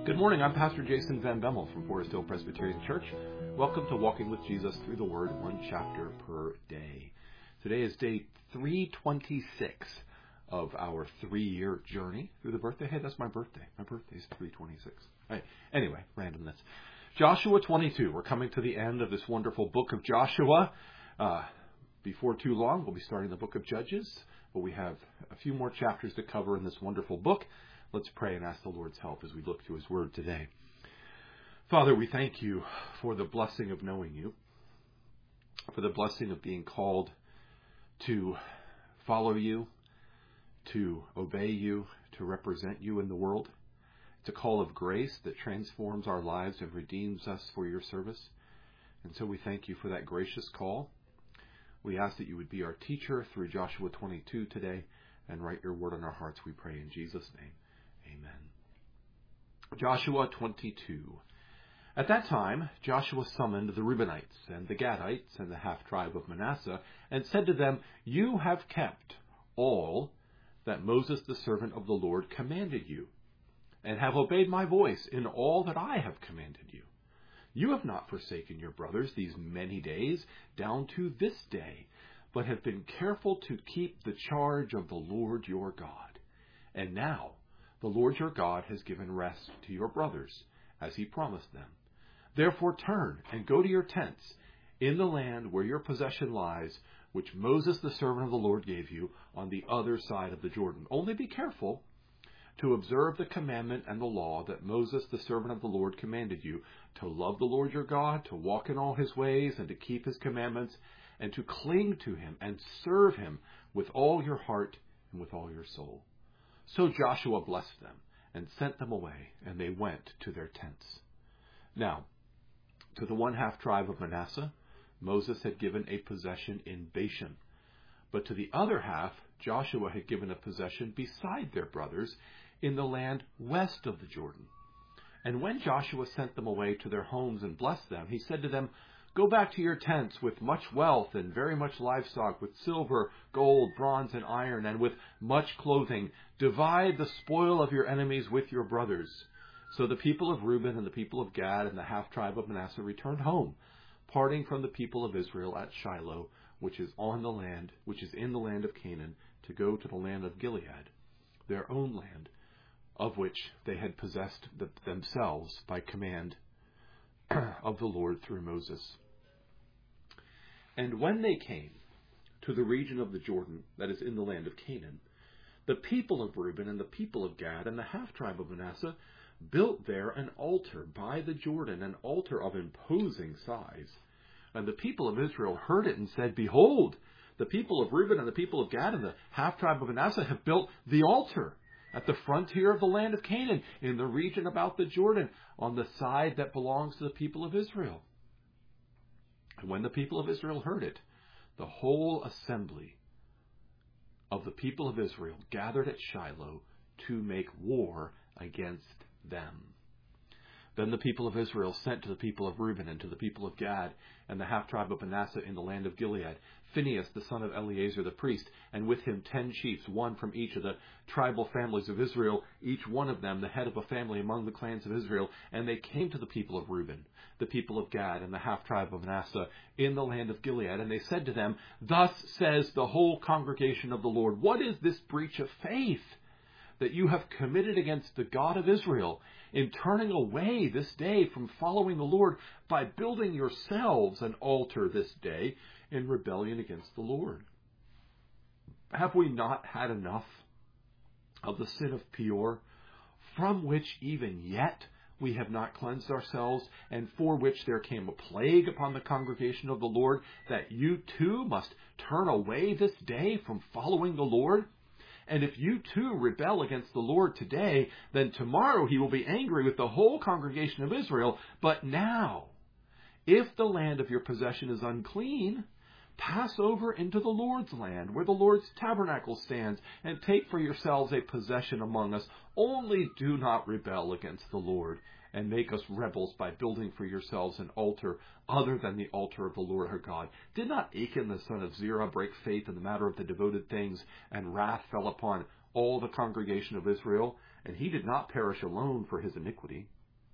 Good morning, I'm Pastor Jason Van Bemmel from Forest Hill Presbyterian Church. Welcome to Walking with Jesus Through the Word, one chapter per day. Today is day 326 of our 3-year journey through the birthday. Hey, that's my birthday. My birthday is 326. Right. Anyway, randomness. Joshua 22. We're coming to the end of this wonderful book of Joshua. Before too long, we'll be starting the book of Judges, but we have a few more chapters to cover in this wonderful book. Let's pray and ask the Lord's help as we look to His Word today. Father, we thank You for the blessing of knowing You, for the blessing of being called to follow You, to obey You, to represent You in the world. It's a call of grace that transforms our lives and redeems us for Your service. And so we thank You for that gracious call. We ask that You would be our teacher through Joshua 22 today and write Your word on our hearts, we pray in Jesus' name. Amen. Joshua 22. At that time, Joshua summoned the Reubenites and the Gadites and the half-tribe of Manasseh and said to them, "You have kept all that Moses the servant of the Lord commanded you, and have obeyed my voice in all that I have commanded you. You have not forsaken your brothers these many days down to this day, but have been careful to keep the charge of the Lord your God. And now the Lord your God has given rest to your brothers, as He promised them. Therefore turn and go to your tents in the land where your possession lies, which Moses the servant of the Lord gave you on the other side of the Jordan. Only be careful to observe the commandment and the law that Moses the servant of the Lord commanded you, to love the Lord your God, to walk in all His ways, and to keep His commandments, and to cling to Him and serve Him with all your heart and with all your soul." So Joshua blessed them and sent them away, and they went to their tents. Now, to the one half-tribe of Manasseh, Moses had given a possession in Bashan. But to the other half, Joshua had given a possession beside their brothers in the land west of the Jordan. And when Joshua sent them away to their homes and blessed them, he said to them, "Go back to your tents with much wealth and very much livestock, with silver, gold, bronze, and iron, and with much clothing. Divide the spoil of your enemies with your brothers." So the people of Reuben and the people of Gad and the half-tribe of Manasseh returned home, parting from the people of Israel at Shiloh, which is in the land of Canaan, to go to the land of Gilead, their own land, of which they had possessed themselves by command of the Lord through Moses. And when they came to the region of the Jordan, that is in the land of Canaan, the people of Reuben and the people of Gad and the half-tribe of Manasseh built there an altar by the Jordan, an altar of imposing size. And the people of Israel heard it and said, "Behold, the people of Reuben and the people of Gad and the half-tribe of Manasseh have built the altar at the frontier of the land of Canaan, in the region about the Jordan, on the side that belongs to the people of Israel." And when the people of Israel heard it, the whole assembly of the people of Israel gathered at Shiloh to make war against them. Then the people of Israel sent to the people of Reuben and to the people of Gad and the half-tribe of Manasseh in the land of Gilead Phinehas the son of Eleazar the priest, and with him 10 chiefs, one from each of the tribal families of Israel, each one of them the head of a family among the clans of Israel. And they came to the people of Reuben, the people of Gad, and the half-tribe of Manasseh in the land of Gilead. And they said to them, "Thus says the whole congregation of the Lord, what is this breach of faith that you have committed against the God of Israel, in turning away this day from following the Lord by building yourselves an altar this day in rebellion against the Lord? Have we not had enough of the sin of Peor, from which even yet we have not cleansed ourselves, and for which there came a plague upon the congregation of the Lord, that you too must turn away this day from following the Lord? And if you too rebel against the Lord today, then tomorrow He will be angry with the whole congregation of Israel. But now, if the land of your possession is unclean, pass over into the Lord's land, where the Lord's tabernacle stands, and take for yourselves a possession among us. Only do not rebel against the Lord, and make us rebels by building for yourselves an altar other than the altar of the Lord our God. Did not Achan the son of Zerah break faith in the matter of the devoted things, and wrath fell upon all the congregation of Israel? and he did not perish alone for his iniquity.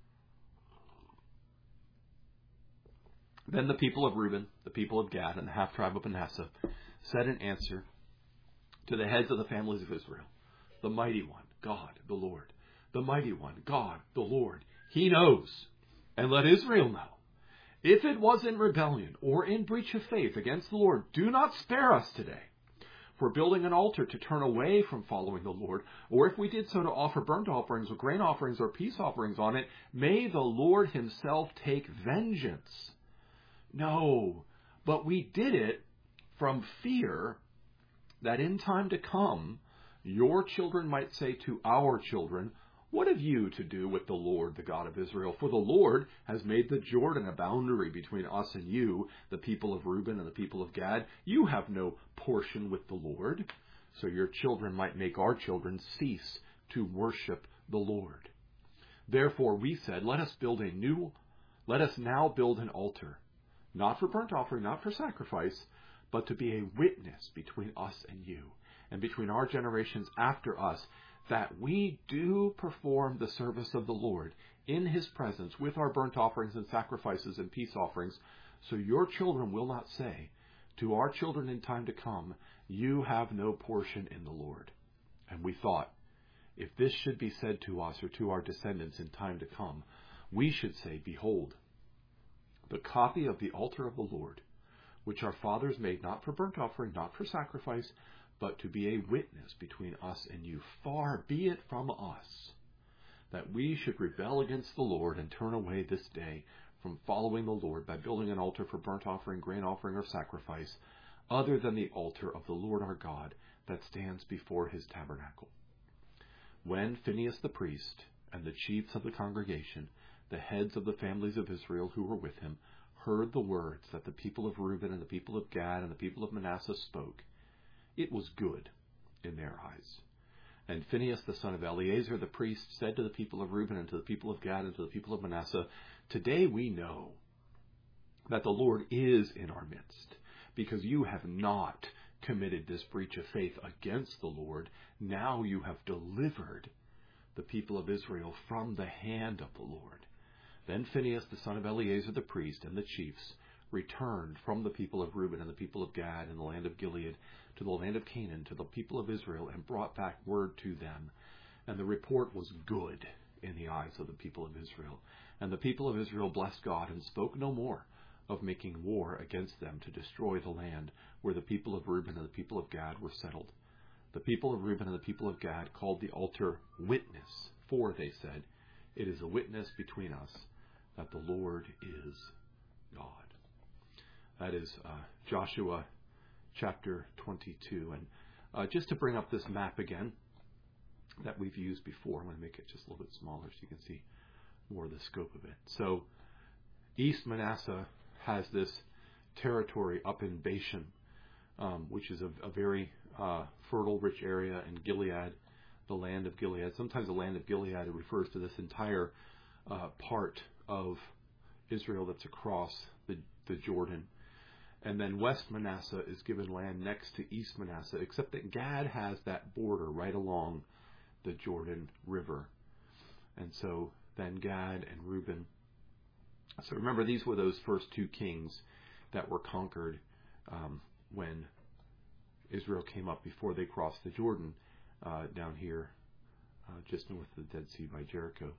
Then the people of Reuben, the people of Gad, and the half-tribe of Manasseh said in answer to the heads of the families of Israel, the mighty one, God, the Lord. The mighty one, God, the Lord. He knows, and let Israel know. If it was in rebellion or in breach of faith against the Lord, do not spare us today for building an altar to turn away from following the Lord, or if we did so to offer burnt offerings or grain offerings or peace offerings on it, may the Lord himself take vengeance. No, but we did it from fear that in time to come, your children might say to our children, what have you to do with the Lord, the God of Israel? For the Lord has made the Jordan a boundary between us and you, the people of Reuben and the people of Gad. You have no portion with the Lord. So your children might make our children cease to worship the Lord. Therefore we said, let us now build an altar, not for burnt offering, not for sacrifice, but to be a witness between us and you, and between our generations after us, that we do perform the service of the Lord in his presence with our burnt offerings and sacrifices and peace offerings, so your children will not say to our children in time to come, you have no portion in the Lord. And we thought, if this should be said to us or to our descendants in time to come, we should say, behold, the copy of the altar of the Lord, which our fathers made not for burnt offering, not for sacrifice, but to be a witness between us and you. Far be it from us that we should rebel against the Lord and turn away this day from following the Lord by building an altar for burnt offering, grain offering, or sacrifice, other than the altar of the Lord our God that stands before his tabernacle. When Phinehas the priest and the chiefs of the congregation, the heads of the families of Israel who were with him, heard the words that the people of Reuben and the people of Gad and the people of Manasseh spoke, it was good in their eyes. And Phinehas the son of Eleazar the priest said to the people of Reuben and to the people of Gad and to the people of Manasseh, today we know that the Lord is in our midst, because you have not committed this breach of faith against the Lord. Now you have delivered the people of Israel from the hand of the Lord. Then Phinehas the son of Eleazar the priest and the chiefs returned from the people of Reuben and the people of Gad in the land of Gilead to the land of Canaan, to the people of Israel, and brought back word to them. And the report was good in the eyes of the people of Israel. And the people of Israel blessed God and spoke no more of making war against them to destroy the land where the people of Reuben and the people of Gad were settled. The people of Reuben and the people of Gad called the altar Witness, for they said, it is a witness between us that the Lord is God. That is Joshua chapter 22. And just to bring up this map again that we've used before, I'm going to make it just a little bit smaller so you can see more of the scope of it. So East Manasseh has this territory up in Bashan, which is a very fertile, rich area in Gilead, the land of Gilead. Sometimes the land of Gilead refers to this entire part of Israel that's across the Jordan. And then West Manasseh is given land next to East Manasseh, except that Gad has that border right along the Jordan River. And so then Gad and Reuben. So remember, these were those first two kings that were conquered when Israel came up before they crossed the Jordan down here just north of the Dead Sea by Jericho.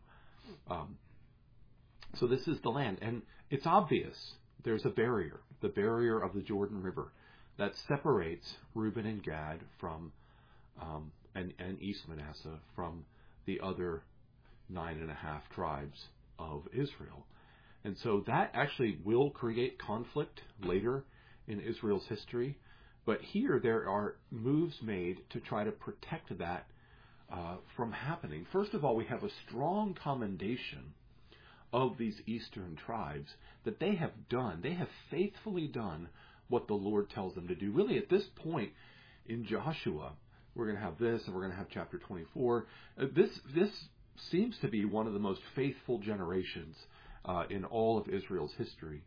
So this is the land. And it's obvious there's a barrier, the barrier of the Jordan River, that separates Reuben and Gad from and East Manasseh from the other 9.5 tribes of Israel. And so that actually will create conflict later in Israel's history. But here there are moves made to try to protect that from happening. First of all, we have a strong commendation of these eastern tribes that they have faithfully done what the Lord tells them to do. Really, at this point in Joshua, we're going to have this, and we're going to have chapter 24. This seems to be one of the most faithful generations in all of Israel's history.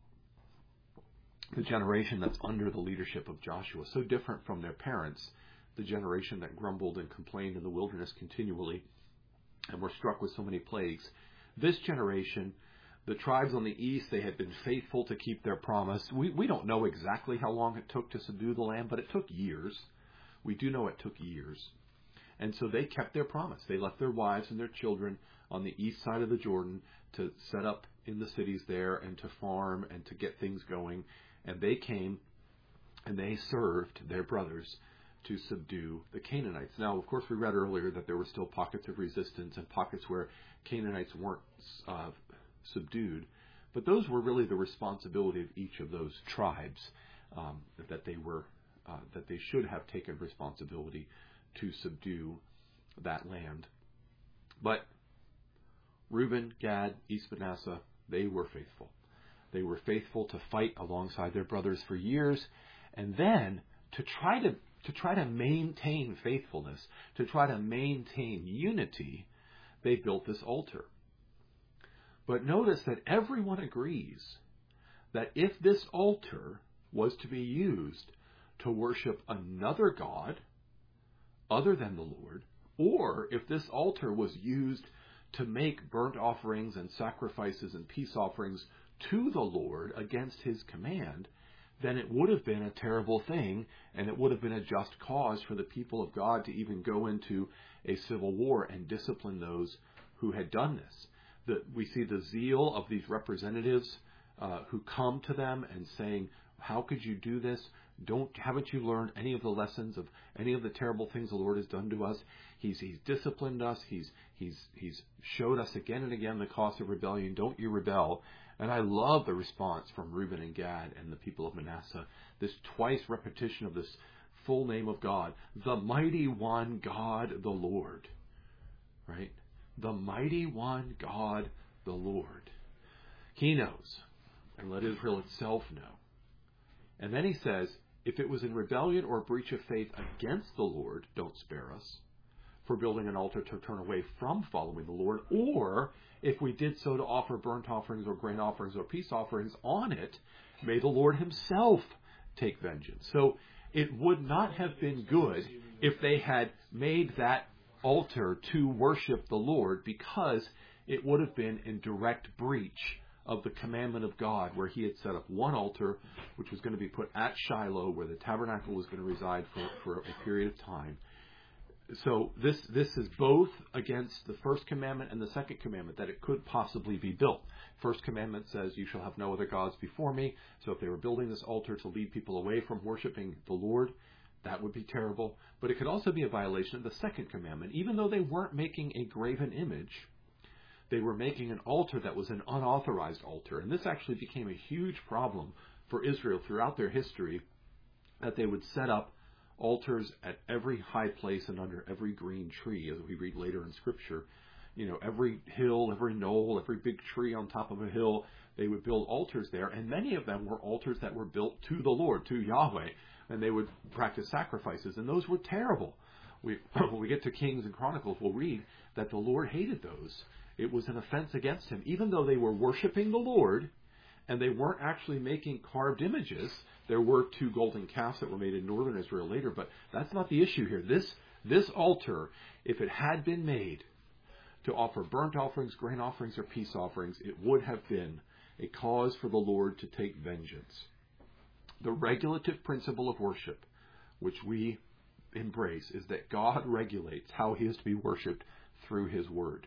The generation that's under the leadership of Joshua, so different from their parents the generation that grumbled and complained in the wilderness continually and were struck with so many plagues. This generation, the tribes on the east, they had been faithful to keep their promise. We don't know exactly how long it took to subdue the land, but it took years. We do know it took years. And so they kept their promise. They left their wives and their children on the east side of the Jordan to set up in the cities there and to farm and to get things going. And they came and they served their brothers to subdue the Canaanites. Now, of course, we read earlier that there were still pockets of resistance and pockets where Canaanites weren't subdued. But those were really the responsibility of each of those tribes, that they should have taken responsibility to subdue that land. But Reuben, Gad, East Manasseh, they were faithful. They were faithful to fight alongside their brothers for years, and then to try to maintain faithfulness, to try to maintain unity, they built this altar. But notice that everyone agrees that if this altar was to be used to worship another god other than the Lord, or if this altar was used to make burnt offerings and sacrifices and peace offerings to the Lord against his command, then it would have been a terrible thing, and it would have been a just cause for the people of God to even go into a civil war and discipline those who had done this. We see the zeal of these representatives who come to them and saying, how could you do this? Haven't you learned any of the lessons of any of the terrible things the Lord has done to us? He's disciplined us. He's showed us again and again the cost of rebellion. Don't you rebel? And I love the response from Reuben and Gad and the people of Manasseh. This twice repetition of this full name of God, the mighty one, God, the Lord. Right? The mighty one, God, the Lord. He knows, and let Israel itself know. And then he says, if it was in rebellion or breach of faith against the Lord, don't spare us for building an altar to turn away from following the Lord, or if we did so to offer burnt offerings or grain offerings or peace offerings on it, may the Lord himself take vengeance. So it would not have been good if they had made that altar to worship the Lord, because it would have been in direct breach of the commandment of God, where he had set up one altar, which was going to be put at Shiloh, where the tabernacle was going to reside for a period of time. So this is both against the first commandment and the second commandment, that it could possibly be built. First commandment says, you shall have no other gods before me. So if they were building this altar to lead people away from worshiping the Lord, that would be terrible. But it could also be a violation of the second commandment. Even though they weren't making a graven image, they were making an altar that was an unauthorized altar. And this actually became a huge problem for Israel throughout their history, that they would set up altars at every high place and under every green tree, as we read later in Scripture. You know, every hill, every knoll, every big tree on top of a hill, they would build altars there. And many of them were altars that were built to the Lord, to Yahweh. And they would practice sacrifices. And those were terrible. When we get to Kings and Chronicles, we'll read that the Lord hated those. It was an offense against him. Even though they were worshiping the Lord, and they weren't actually making carved images. There were 2 golden calves that were made in northern Israel later, but that's not the issue here. This altar, if it had been made to offer burnt offerings, grain offerings, or peace offerings, it would have been a cause for the Lord to take vengeance. The regulative principle of worship, which we embrace, is that God regulates how he is to be worshipped through his word.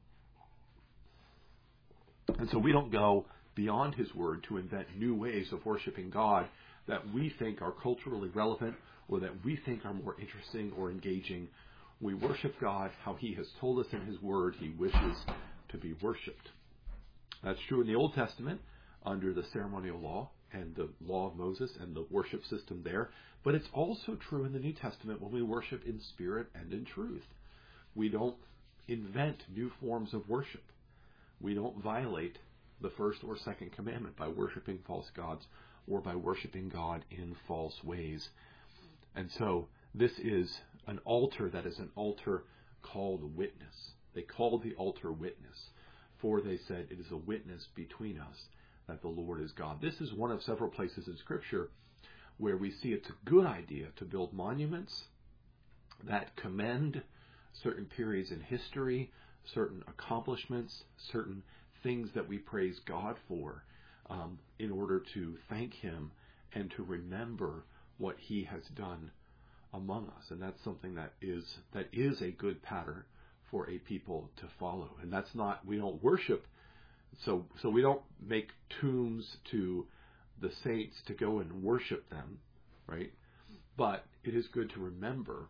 And so we don't go beyond his word to invent new ways of worshiping God that we think are culturally relevant or that we think are more interesting or engaging. We worship God how he has told us in his word he wishes to be worshipped. That's true in the Old Testament under the ceremonial law and the law of Moses and the worship system there. But it's also true in the New Testament when we worship in spirit and in truth. We don't invent new forms of worship. We don't violate the first or second commandment by worshiping false gods or by worshiping God in false ways. And so this is an altar that is an altar called witness. They called the altar witness, for they said it is a witness between us that the Lord is God. This is one of several places in Scripture where we see it's a good idea to build monuments that commend certain periods in history, certain accomplishments, certain things that we praise God for, in order to thank Him and to remember what He has done among us. And that's something that is a good pattern for a people to follow. And that's not, we don't worship, so we don't make tombs to the saints to go and worship them, right? But it is good to remember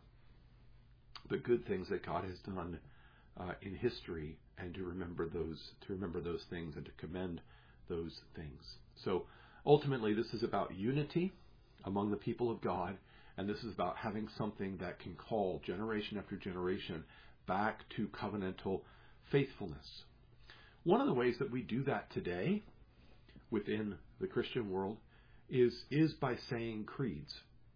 the good things that God has done in history, and to remember those things and to commend those things. So ultimately, this is about unity among the people of God, and this is about having something that can call generation after generation back to covenantal faithfulness. One of the ways that we do that today within the Christian world is by saying creeds.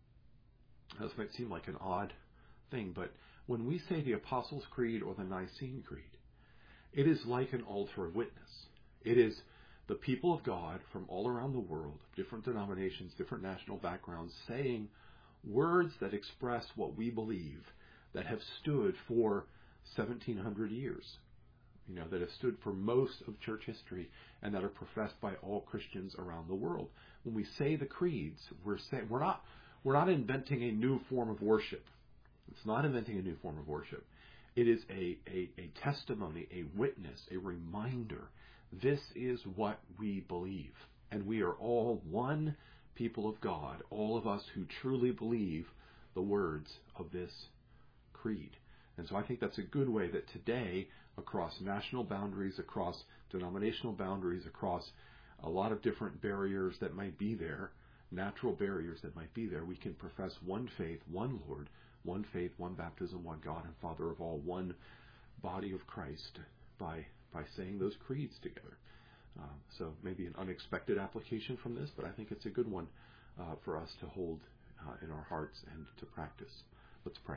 This might seem like an odd thing, but when we say the Apostles' Creed or the Nicene Creed, it is like an altar of witness. It is the people of God from all around the world, different denominations, different national backgrounds, saying words that express what we believe, that have stood for 1,700 years, that have stood for most of church history, and that are professed by all Christians around the world. When we say the creeds, we're not inventing a new form of worship. It's not inventing a new form of worship. It is a testimony, a witness, a reminder. This is what we believe. And we are all one people of God, all of us who truly believe the words of this creed. And so I think that's a good way that today, across national boundaries, across denominational boundaries, across a lot of different barriers that might be there, natural barriers that might be there, we can profess one faith, one Lord, one faith, one baptism, one God and Father of all, one body of Christ by saying those creeds together. So maybe an unexpected application from this, but I think it's a good one for us to hold in our hearts and to practice. Let's pray.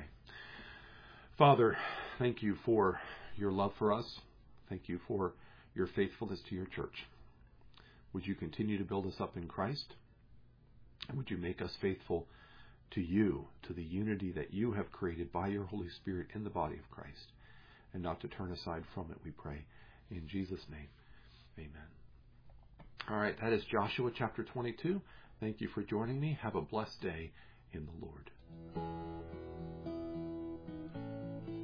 Father, thank you for your love for us. Thank you for your faithfulness to your church. Would you continue to build us up in Christ? And would you make us faithful to you, to the unity that you have created by your Holy Spirit in the body of Christ, and not to turn aside from it, we pray. In Jesus' name, amen. All right, that is Joshua chapter 22. Thank you for joining me. Have a blessed day in the Lord.